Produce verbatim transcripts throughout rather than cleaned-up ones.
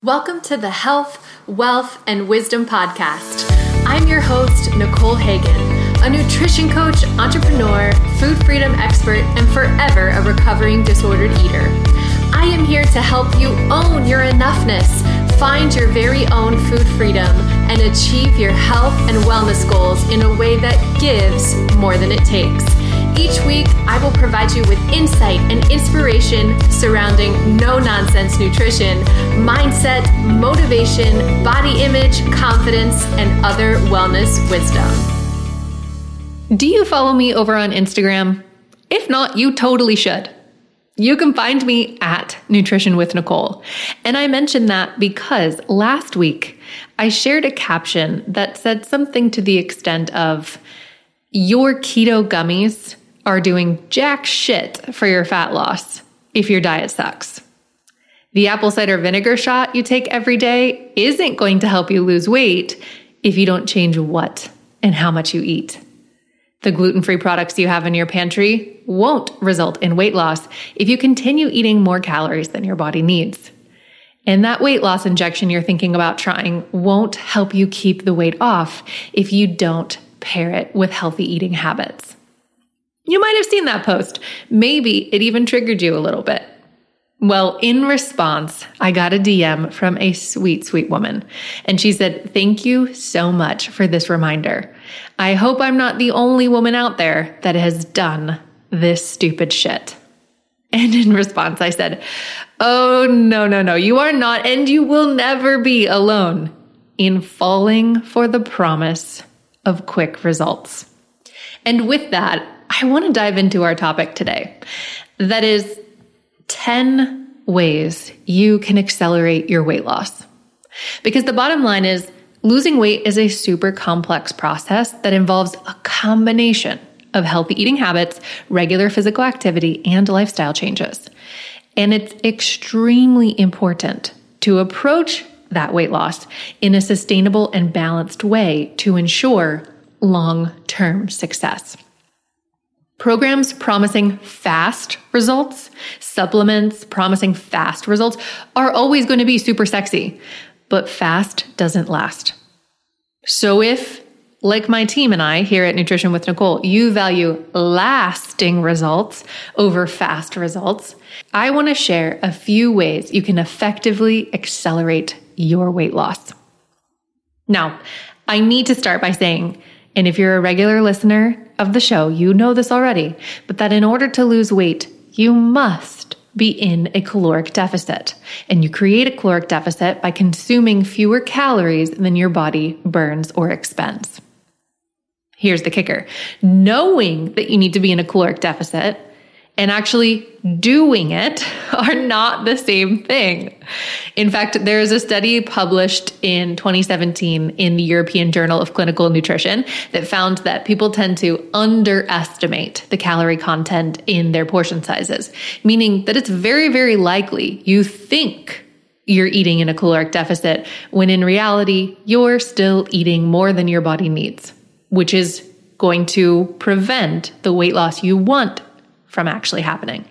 Welcome to the Health, Wealth, and Wisdom Podcast. I'm your host, Nicole Hagan, a nutrition coach, entrepreneur, food freedom expert, and forever a recovering disordered eater. I am here to help you own your enoughness, find your very own food freedom, and achieve your health and wellness goals in a way that gives more than it takes. Each week, I will provide you with insight and inspiration surrounding no-nonsense nutrition, mindset, motivation, body image, confidence, and other wellness wisdom. Do you follow me over on Instagram? If not, you totally should. You can find me at Nutrition with Nicole. And I mentioned that because last week I shared a caption that said something to the extent of, your keto gummies are doing jack shit for your fat loss if your diet sucks. The apple cider vinegar shot you take every day isn't going to help you lose weight if you don't change what and how much you eat. The gluten-free products you have in your pantry won't result in weight loss if you continue eating more calories than your body needs. And that weight loss injection you're thinking about trying won't help you keep the weight off if you don't pair it with healthy eating habits. You might have seen that post. Maybe it even triggered you a little bit. Well, in response, I got a D M from a sweet, sweet woman. And she said, thank you so much for this reminder. I hope I'm not the only woman out there that has done this stupid shit. And in response, I said, oh, no, no, no, you are not, and you will never be alone in falling for the promise of quick results. And with that, I want to dive into our topic today. That is ten ways you can accelerate your weight loss. Because the bottom line is losing weight is a super complex process that involves a combination of healthy eating habits, regular physical activity, and lifestyle changes. And it's extremely important to approach that weight loss in a sustainable and balanced way to ensure long-term success. Programs promising fast results, supplements promising fast results are always going to be super sexy, but fast doesn't last. So if, like my team and I here at Nutrition with Nicole, you value lasting results over fast results, I want to share a few ways you can effectively accelerate your weight loss. Now, I need to start by saying, and if you're a regular listener of the show, you know this already, but that in order to lose weight, you must be in a caloric deficit. And you create a caloric deficit by consuming fewer calories than your body burns or expends. Here's the kicker. Knowing that you need to be in a caloric deficit and actually doing it are not the same thing. In fact, there is a study published in twenty seventeen in the European Journal of Clinical Nutrition that found that people tend to underestimate the calorie content in their portion sizes, meaning that it's very, very likely you think you're eating in a caloric deficit when in reality, you're still eating more than your body needs, which is going to prevent the weight loss you want from actually happening.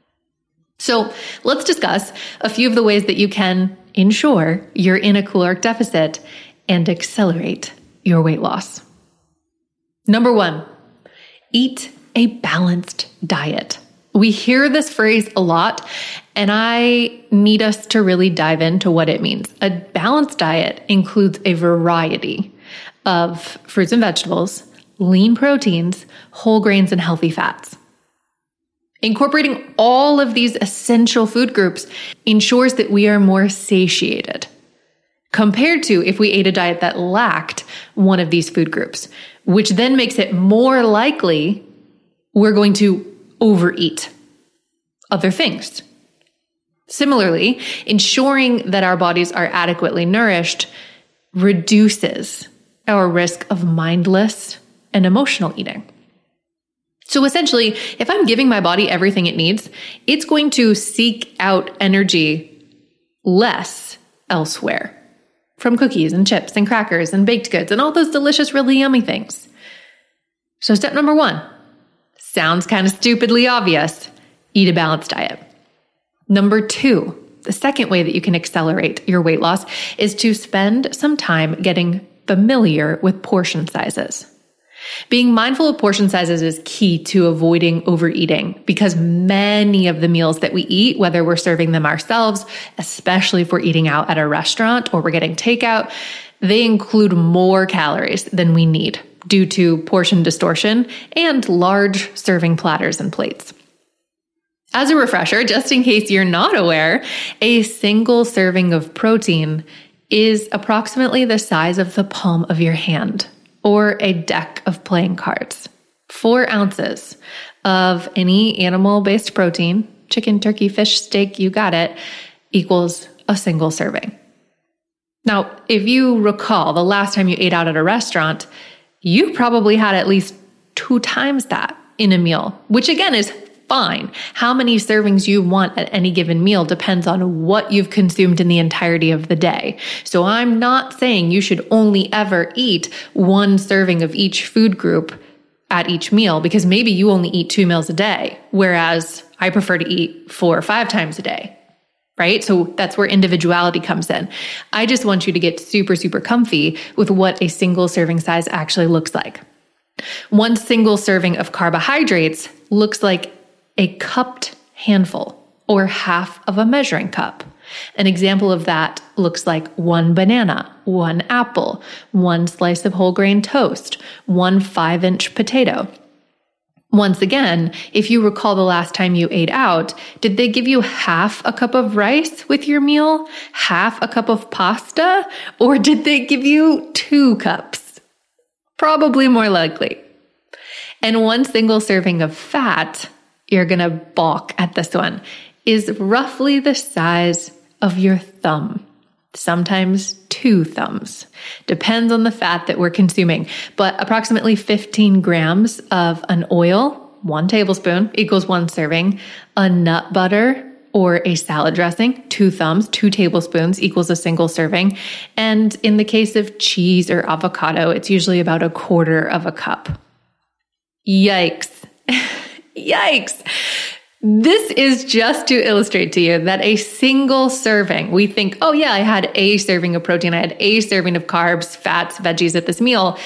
So let's discuss a few of the ways that you can ensure you're in a caloric deficit and accelerate your weight loss. Number one, eat a balanced diet. We hear this phrase a lot, and I need us to really dive into what it means. A balanced diet includes a variety of fruits and vegetables, lean proteins, whole grains, and healthy fats. Incorporating all of these essential food groups ensures that we are more satiated compared to if we ate a diet that lacked one of these food groups, which then makes it more likely we're going to overeat other things. Similarly, ensuring that our bodies are adequately nourished reduces our risk of mindless and emotional eating. So essentially, if I'm giving my body everything it needs, it's going to seek out energy less elsewhere from cookies and chips and crackers and baked goods and all those delicious, really yummy things. So step number one, sounds kind of stupidly obvious, eat a balanced diet. Number two, The second way that you can accelerate your weight loss is to spend some time getting familiar with portion sizes. Being mindful of portion sizes is key to avoiding overeating because many of the meals that we eat, whether we're serving them ourselves, especially if we're eating out at a restaurant or we're getting takeout, they include more calories than we need due to portion distortion and large serving platters and plates. As a refresher, just in case you're not aware, a single serving of protein is approximately the size of the palm of your hand or a deck of playing cards. Four ounces of any animal-based protein, chicken, turkey, fish, steak, you got it, equals a single serving. Now, if you recall the last time you ate out at a restaurant, you probably had at least two times that in a meal, which again is fine. How many servings you want at any given meal depends on what you've consumed in the entirety of the day. So I'm not saying you should only ever eat one serving of each food group at each meal because maybe you only eat two meals a day, whereas I prefer to eat four or five times a day, right? So that's where individuality comes in. I just want you to get super, super comfy with what a single serving size actually looks like. One single serving of carbohydrates looks like a cupped handful or half of a measuring cup. An example of that looks like one banana, one apple, one slice of whole grain toast, one five inch potato. Once again, if you recall the last time you ate out, did they give you half a cup of rice with your meal, half a cup of pasta, or did they give you two cups? Probably more likely. And one single serving of fat, you're going to balk at this one, is roughly the size of your thumb. Sometimes two thumbs. Depends on the fat that we're consuming. But approximately fifteen grams of an oil, one tablespoon, equals one serving. A nut butter or a salad dressing, two thumbs, two tablespoons equals a single serving. And in the case of cheese or avocado, it's usually about a quarter of a cup. Yikes. Yikes. This is just to illustrate to you that a single serving, we think, oh yeah, I had a serving of protein, I had a serving of carbs, fats, veggies at this meal,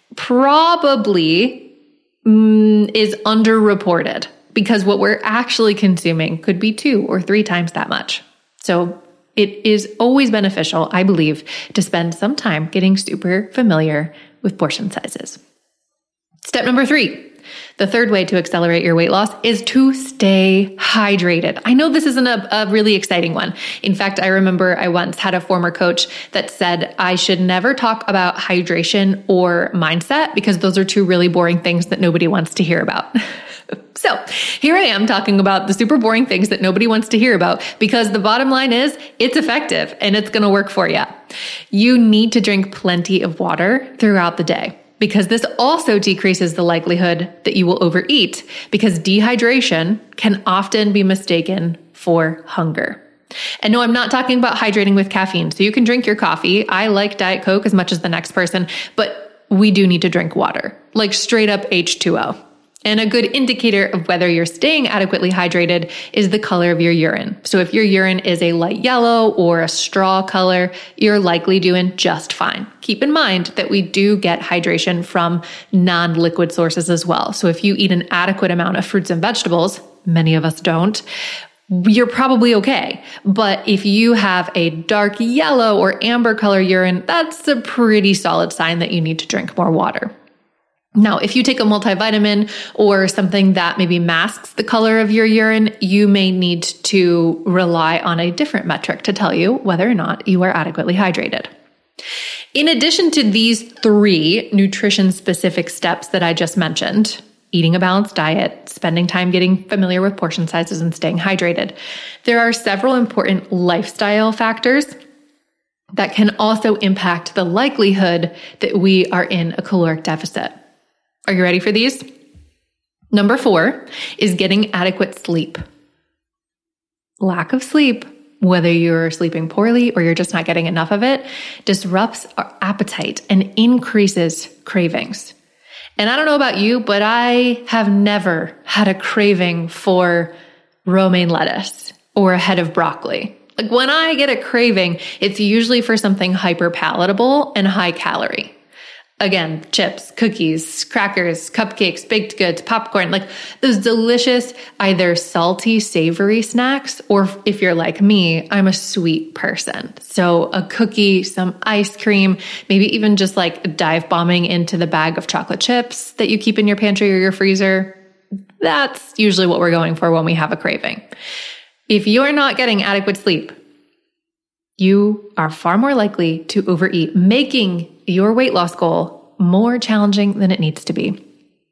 probably mm, is underreported because what we're actually consuming could be two or three times that much. So it is always beneficial, I believe, to spend some time getting super familiar with portion sizes. Step number three. The third way to accelerate your weight loss is to stay hydrated. I know this isn't a, a really exciting one. In fact, I remember I once had a former coach that said I should never talk about hydration or mindset because those are two really boring things that nobody wants to hear about. So here I am talking about the super boring things that nobody wants to hear about because the bottom line is it's effective and it's going to work for you. You need to drink plenty of water throughout the day, because this also decreases the likelihood that you will overeat because dehydration can often be mistaken for hunger. And no, I'm not talking about hydrating with caffeine. So you can drink your coffee. I like Diet Coke as much as the next person, but we do need to drink water, like straight up H two O. And a good indicator of whether you're staying adequately hydrated is the color of your urine. So if your urine is a light yellow or a straw color, you're likely doing just fine. Keep in mind that we do get hydration from non-liquid sources as well. So if you eat an adequate amount of fruits and vegetables, many of us don't, you're probably okay. But if you have a dark yellow or amber color urine, that's a pretty solid sign that you need to drink more water. Now, if you take a multivitamin or something that maybe masks the color of your urine, you may need to rely on a different metric to tell you whether or not you are adequately hydrated. In addition to these three nutrition-specific steps that I just mentioned, eating a balanced diet, spending time getting familiar with portion sizes, and staying hydrated, there are several important lifestyle factors that can also impact the likelihood that we are in a caloric deficit. Are you ready for these? Number four is getting adequate sleep. Lack of sleep, whether you're sleeping poorly or you're just not getting enough of it, disrupts our appetite and increases cravings. And I don't know about you, but I have never had a craving for romaine lettuce or a head of broccoli. Like when I get a craving, it's usually for something hyper palatable and high calorie. Again, chips, cookies, crackers, cupcakes, baked goods, popcorn, like those delicious, either salty, savory snacks, or if you're like me, I'm a sweet person. So a cookie, some ice cream, maybe even just like dive bombing into the bag of chocolate chips that you keep in your pantry or your freezer. That's usually what we're going for when we have a craving. If you're not getting adequate sleep, you are far more likely to overeat, making your weight loss goal more challenging than it needs to be.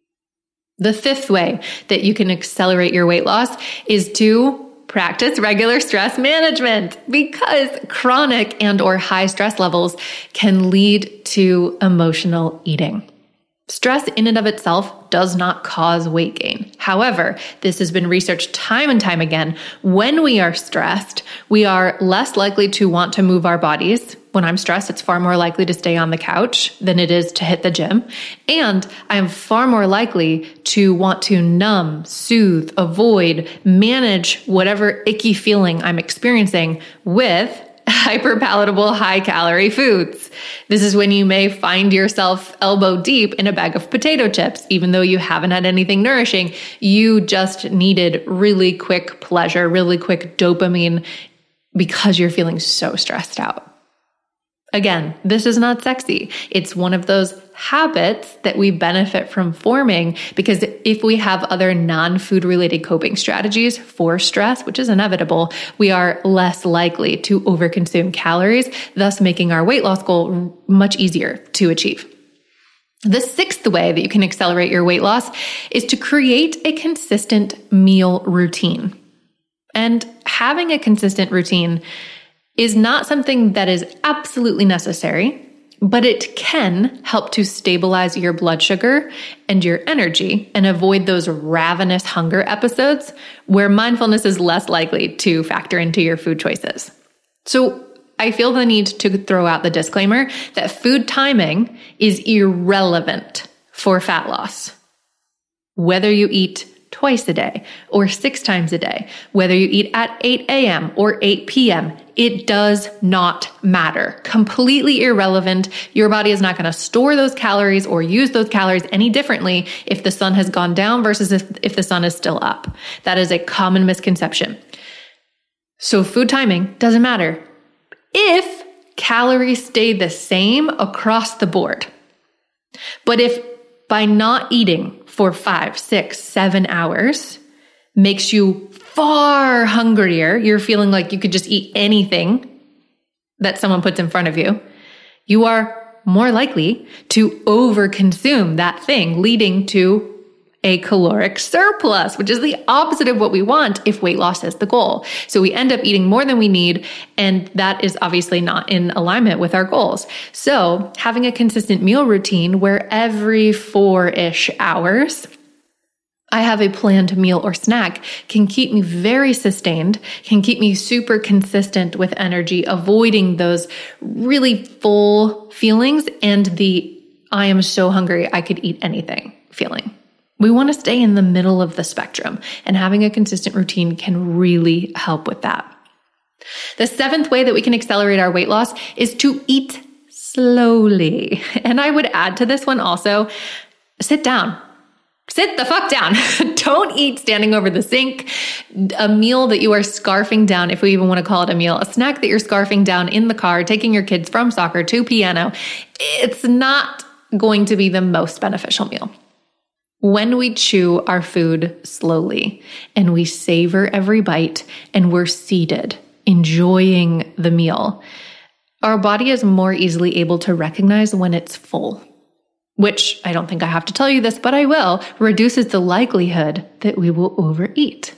The fifth way that you can accelerate your weight loss is to practice regular stress management, because chronic and or high stress levels can lead to emotional eating. Stress in and of itself does not cause weight gain. However, this has been researched time and time again. When we are stressed, we are less likely to want to move our bodies. When I'm stressed, it's far more likely to stay on the couch than it is to hit the gym. And I'm far more likely to want to numb, soothe, avoid, manage whatever icky feeling I'm experiencing with hyperpalatable, high-calorie foods. This is when you may find yourself elbow deep in a bag of potato chips, even though you haven't had anything nourishing. You just needed really quick pleasure, really quick dopamine because you're feeling so stressed out. Again, this is not sexy. It's one of those habits that we benefit from forming, because if we have other non-food related coping strategies for stress, which is inevitable, we are less likely to overconsume calories, thus making our weight loss goal much easier to achieve. The sixth way that you can accelerate your weight loss is to create a consistent meal routine. And having a consistent routine is not something that is absolutely necessary, but it can help to stabilize your blood sugar and your energy and avoid those ravenous hunger episodes where mindfulness is less likely to factor into your food choices. So I feel the need to throw out the disclaimer that food timing is irrelevant for fat loss. Whether you eat twice a day or six times a day, whether you eat at eight a.m. or eight p.m., it does not matter. Completely irrelevant. Your body is not going to store those calories or use those calories any differently if the sun has gone down versus if, if the sun is still up. That is a common misconception. So food timing doesn't matter if calories stay the same across the board. But if by not eating for five, six, seven hours makes you far hungrier, you're feeling like you could just eat anything that someone puts in front of you, you are more likely to overconsume that thing, leading to a caloric surplus, which is the opposite of what we want if weight loss is the goal. So we end up eating more than we need, and that is obviously not in alignment with our goals. So having a consistent meal routine where every four-ish hours I have a planned meal or snack can keep me very sustained, can keep me super consistent with energy, avoiding those really full feelings and the I am so hungry I could eat anything feeling. We want to stay in the middle of the spectrum, and having a consistent routine can really help with that. The seventh way that we can accelerate our weight loss is to eat slowly. And I would add to this one also, sit down. Sit the fuck down. Don't eat standing over the sink. A meal that you are scarfing down, if we even want to call it a meal, a snack that you're scarfing down in the car, taking your kids from soccer to piano, it's not going to be the most beneficial meal. When we chew our food slowly and we savor every bite and we're seated, enjoying the meal, our body is more easily able to recognize when it's full, which I don't think I have to tell you this, but I will, reduces the likelihood that we will overeat.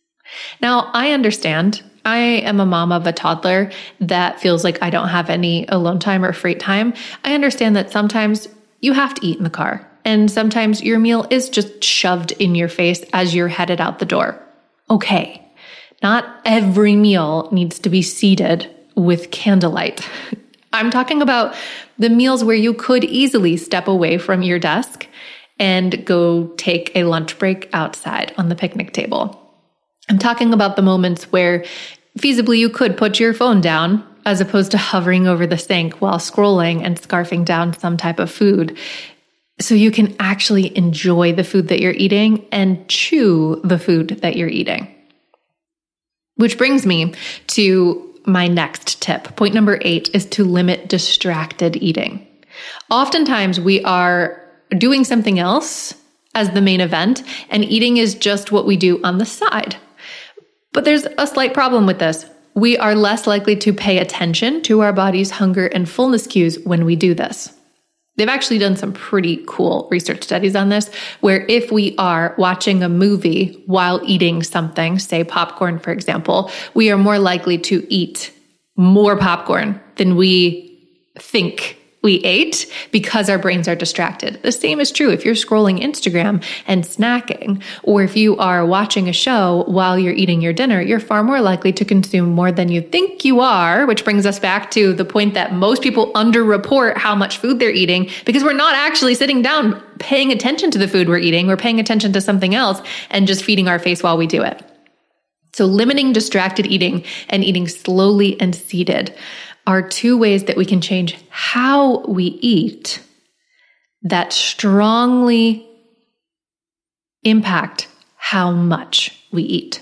Now, I understand. I am a mom of a toddler that feels like I don't have any alone time or free time. I understand that sometimes you have to eat in the car. And sometimes your meal is just shoved in your face as you're headed out the door. Okay, not every meal needs to be seated with candlelight. I'm talking about the meals where you could easily step away from your desk and go take a lunch break outside on the picnic table. I'm talking about the moments where feasibly, you could put your phone down as opposed to hovering over the sink while scrolling and scarfing down some type of food, so you can actually enjoy the food that you're eating and chew the food that you're eating. Which brings me to my next tip. Point number eight is to limit distracted eating. Oftentimes we are doing something else as the main event, and eating is just what we do on the side. But there's a slight problem with this. We are less likely to pay attention to our body's hunger and fullness cues when we do this. They've actually done some pretty cool research studies on this, where if we are watching a movie while eating something, say popcorn, for example, we are more likely to eat more popcorn than we think we ate because our brains are distracted. The same is true if you're scrolling Instagram and snacking, or if you are watching a show while you're eating your dinner, you're far more likely to consume more than you think you are, which brings us back to the point that most people underreport how much food they're eating because we're not actually sitting down paying attention to the food we're eating. We're paying attention to something else and just feeding our face while we do it. So limiting distracted eating and eating slowly and seated are two ways that we can change how we eat that strongly impact how much we eat.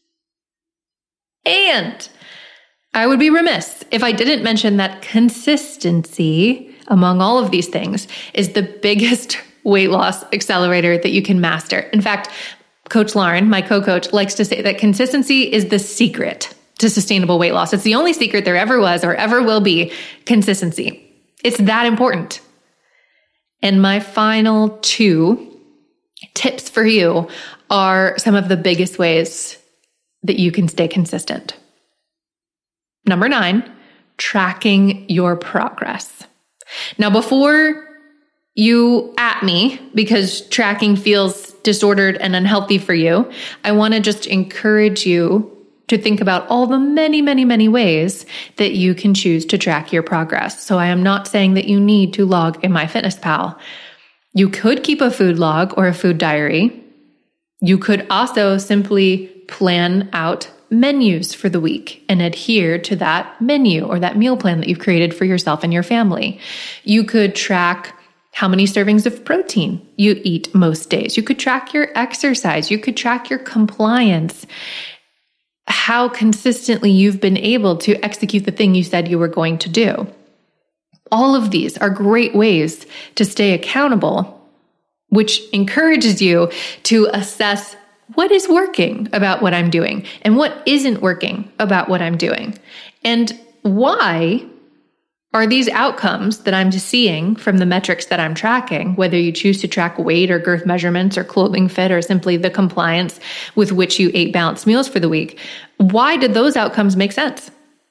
And I would be remiss if I didn't mention that consistency among all of these things is the biggest weight loss accelerator that you can master. In fact, Coach Lauren, my co-coach, likes to say that consistency is the secret to sustainable weight loss. It's the only secret there ever was or ever will be, consistency. It's that important. And my final two tips for you are some of the biggest ways that you can stay consistent. Number nine, tracking your progress. Now, before you at me because tracking feels disordered and unhealthy for you, I want to just encourage you to think about all the many, many, many ways that you can choose to track your progress. So I am not saying that you need to log in MyFitnessPal. You could keep a food log or a food diary. You could also simply plan out menus for the week and adhere to that menu or that meal plan that you've created for yourself and your family. You could track how many servings of protein you eat most days. You could track your exercise. You could track your compliance, how consistently you've been able to execute the thing you said you were going to do. All of these are great ways to stay accountable, which encourages you to assess what is working about what I'm doing and what isn't working about what I'm doing. And why are these outcomes that I'm seeing from the metrics that I'm tracking, whether you choose to track weight or girth measurements or clothing fit or simply the compliance with which you ate balanced meals for the week, why did those outcomes make sense?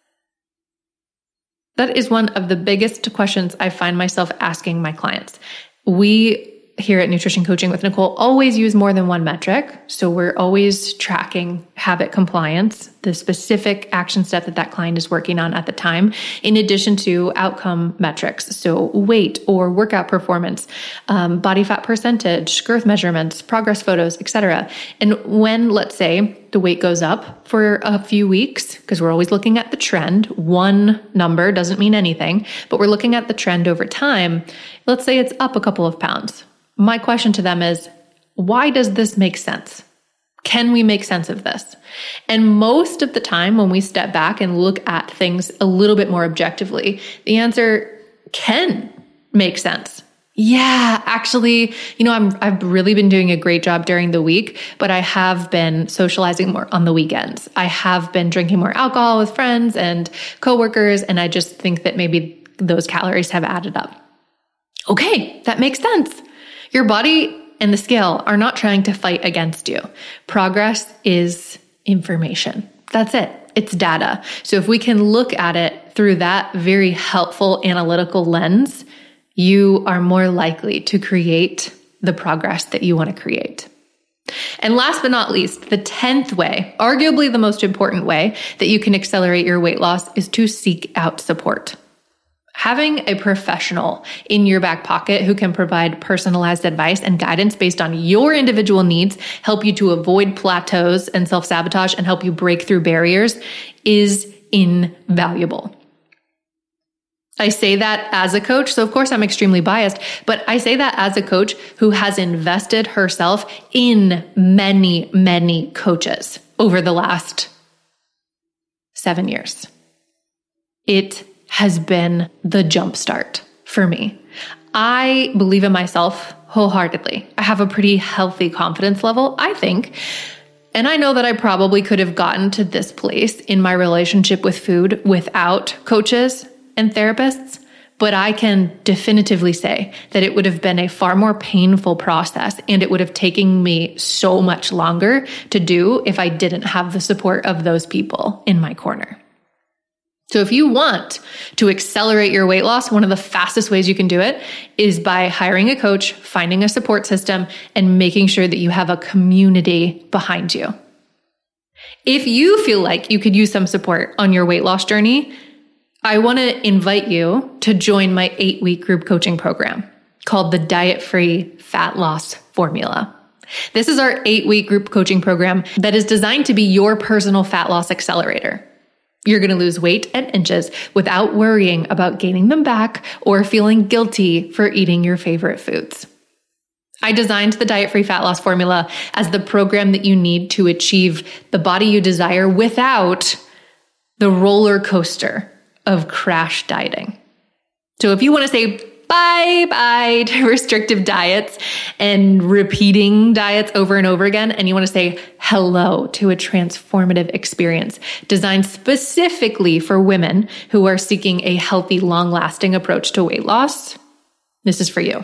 That is one of the biggest questions I find myself asking my clients. We here at Nutrition Coaching with Nicole always use more than one metric. So we're always tracking habit compliance, the specific action step that that client is working on at the time, in addition to outcome metrics. So weight or workout performance, um, body fat percentage, girth measurements, progress photos, et cetera. And when, let's say, the weight goes up for a few weeks, because we're always looking at the trend, one number doesn't mean anything, but we're looking at the trend over time. Let's say it's up a couple of pounds. My question to them is, why does this make sense? Can we make sense of this? And most of the time when we step back and look at things a little bit more objectively, the answer can make sense. Yeah, actually, you know, I'm, I've really been doing a great job during the week, but I have been socializing more on the weekends. I have been drinking more alcohol with friends and coworkers, and I just think that maybe those calories have added up. Okay, that makes sense. Your body and the scale are not trying to fight against you. Progress is information. That's it. It's data. So if we can look at it through that very helpful analytical lens, you are more likely to create the progress that you want to create. And last but not least, the tenth way, arguably the most important way that you can accelerate your weight loss, is to seek out support. Having a professional in your back pocket who can provide personalized advice and guidance based on your individual needs, help you to avoid plateaus and self-sabotage, and help you break through barriers is invaluable. I say that as a coach, so of course I'm extremely biased, but I say that as a coach who has invested herself in many, many coaches over the last seven years. It has been the jumpstart for me. I believe in myself wholeheartedly. I have a pretty healthy confidence level, I think. And I know that I probably could have gotten to this place in my relationship with food without coaches and therapists, but I can definitively say that it would have been a far more painful process, and it would have taken me so much longer to do if I didn't have the support of those people in my corner. So if you want to accelerate your weight loss, one of the fastest ways you can do it is by hiring a coach, finding a support system, and making sure that you have a community behind you. If you feel like you could use some support on your weight loss journey, I want to invite you to join my eight-week group coaching program called the Diet-Free Fat Loss Formula. This is our eight-week group coaching program that is designed to be your personal fat loss accelerator. You're going to lose weight and inches without worrying about gaining them back or feeling guilty for eating your favorite foods. I designed the Diet-Free Fat Loss Formula as the program that you need to achieve the body you desire without the roller coaster of crash dieting. So if you want to say bye-bye to restrictive diets and repeating diets over and over again, and you want to say hello to a transformative experience designed specifically for women who are seeking a healthy, long-lasting approach to weight loss, this is for you.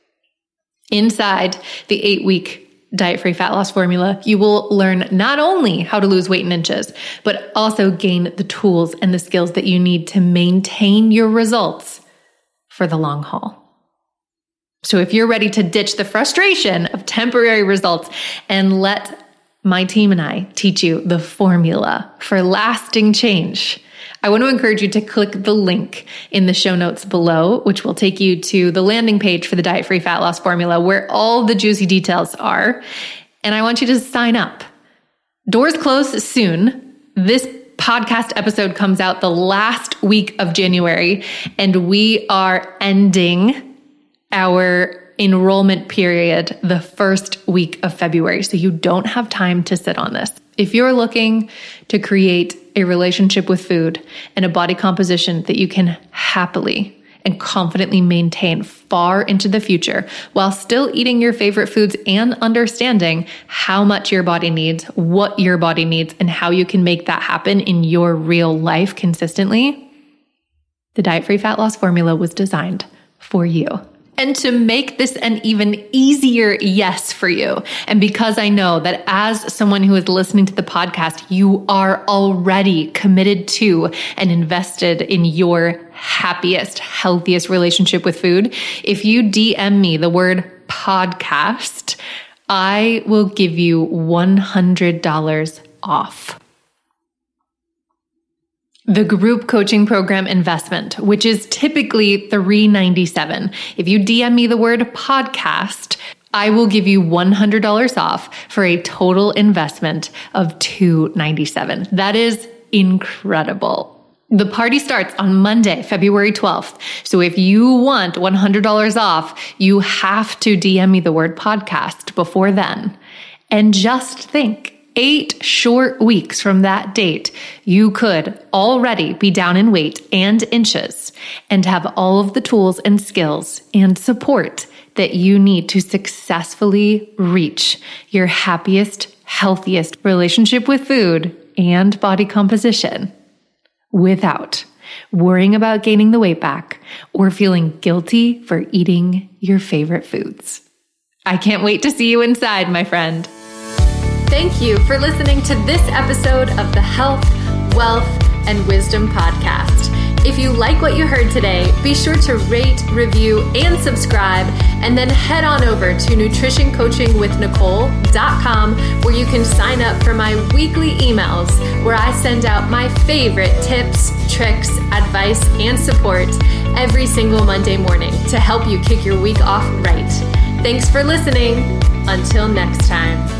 Inside the eight-week Diet-Free Fat Loss Formula, you will learn not only how to lose weight in inches, but also gain the tools and the skills that you need to maintain your results for the long haul. So if you're ready to ditch the frustration of temporary results and let my team and I teach you the formula for lasting change, I want to encourage you to click the link in the show notes below, which will take you to the landing page for the Diet-Free Fat Loss Formula, where all the juicy details are. And I want you to sign up. Doors close soon. This podcast episode comes out the last week of January, and we are ending our enrollment period the first week of February. So you don't have time to sit on this. If you're looking to create a relationship with food and a body composition that you can happily and confidently maintain far into the future while still eating your favorite foods and understanding how much your body needs, what your body needs, and how you can make that happen in your real life consistently, the Diet-Free Fat Loss Formula was designed for you. And to make this an even easier yes for you, and because I know that as someone who is listening to the podcast, you are already committed to and invested in your happiest, healthiest relationship with food, if you D M me the word podcast, I will give you one hundred dollars off. The group coaching program investment, which is typically three hundred ninety-seven dollars. If you D M me the word podcast, I will give you one hundred dollars off for a total investment of two hundred ninety-seven dollars. That is incredible. The party starts on Monday, February twelfth. So if you want one hundred dollars off, you have to D M me the word podcast before then. And just think, eight short weeks from that date, you could already be down in weight and inches and have all of the tools and skills and support that you need to successfully reach your happiest, healthiest relationship with food and body composition without worrying about gaining the weight back or feeling guilty for eating your favorite foods. I can't wait to see you inside, my friend. Thank you for listening to this episode of the Health, Wealth, and Wisdom Podcast. If you like what you heard today, be sure to rate, review, and subscribe, and then head on over to nutrition coaching with nicole dot com, where you can sign up for my weekly emails where I send out my favorite tips, tricks, advice, and support every single Monday morning to help you kick your week off right. Thanks for listening. Until next time.